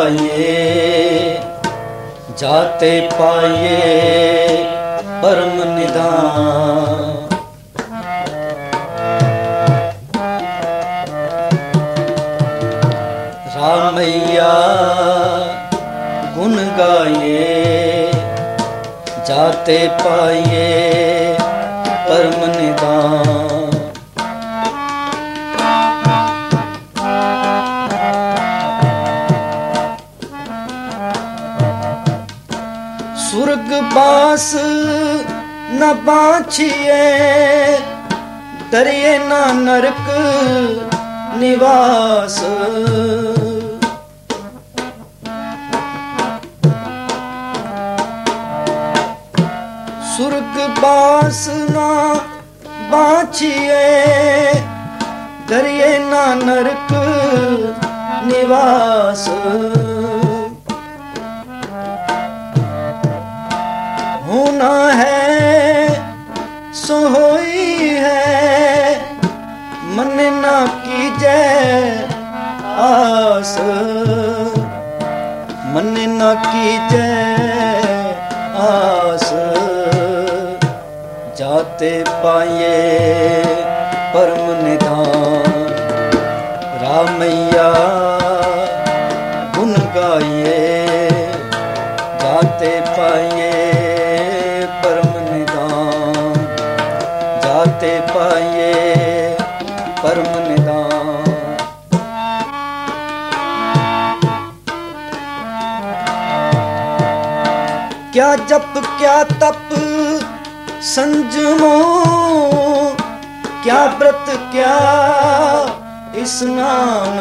गाये जाते पाए परम निधान। रामैया गुण गाये जाते पाए परम निधान। स्वर्ग बास न बाछिए दरिए न नरक निवास। स्वर्ग बास न बाछिए दरिए न नरक निवास। होना है सो होई है मन ना कीजे आस। मन ना कीजे आस जाते पाए परम निधान। रामैया गुण गाये जाते पाए परम निधान। जाते पाए परम निधान। क्या जप क्या तप संजमो क्या व्रत क्या स्नान।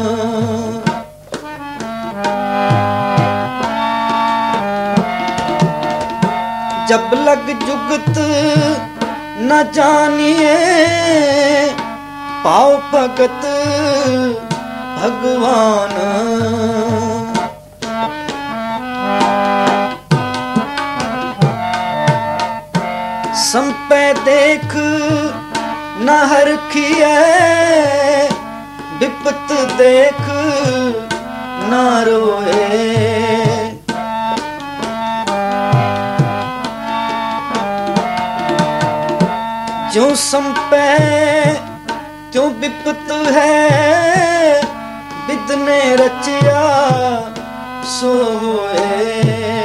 जब लग जुगत न जानिए पाओ भगत भगवान। संपे देख न हरखिए विपत देख न रोए। जो संपे त्यों विपत है विदने रचिया सो होए।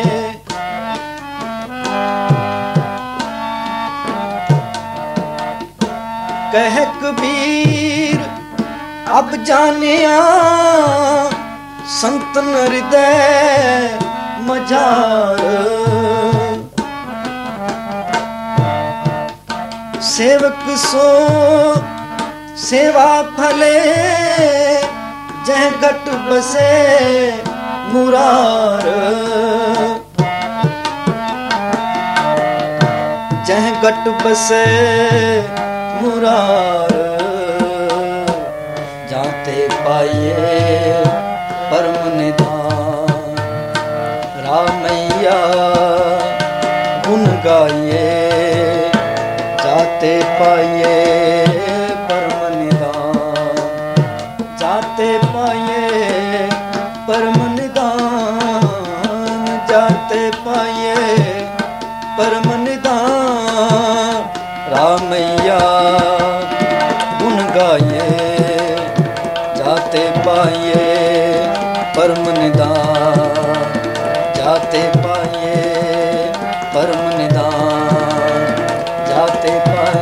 कह कबीर अब जानिया संतन हृदय मजार। सेवक सो सेवा फले जह घट बसे मुरार। जह घट बसे मुरार जाते पाए परम निधान। रामैया गुण गाये जाते पाए परम निधान। जाते पाए परम निधान। जाते पाए परम निधान। रामैया गुण गाये जाते पाए परम निधान। जाते पाए परम निधान। जाते पाए